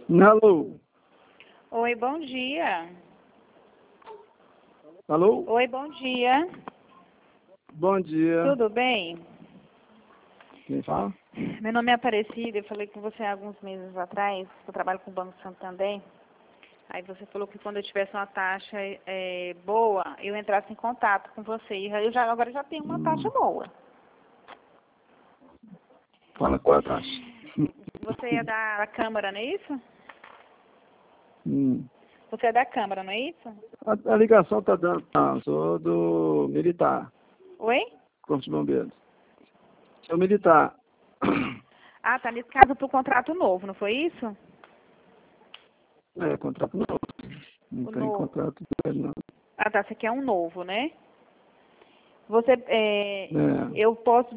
Alô? Oi, bom dia. Alô? Oi, bom dia. Bom dia. Tudo bem? Quem fala? Meu nome é Aparecida, eu falei com você há alguns meses atrás, eu trabalho com o Banco Santander. Aí você falou que quando eu tivesse uma taxa boa, eu entrasse em contato com você. E agora já tenho uma taxa boa. Fala qual é a taxa? Você é da Câmara, não é isso? Hum. Você é da Câmara, não é isso? A ligação tá dando. Ah, sou do militar, Oi? Corpo de Bombeiros. Sou militar. Ah, tá nesse caso pro contrato novo, não foi isso? É, contrato novo. Não O tem novo. contrato velho, não. Ah, tá, esse aqui é um novo, né? Você, É. eu posso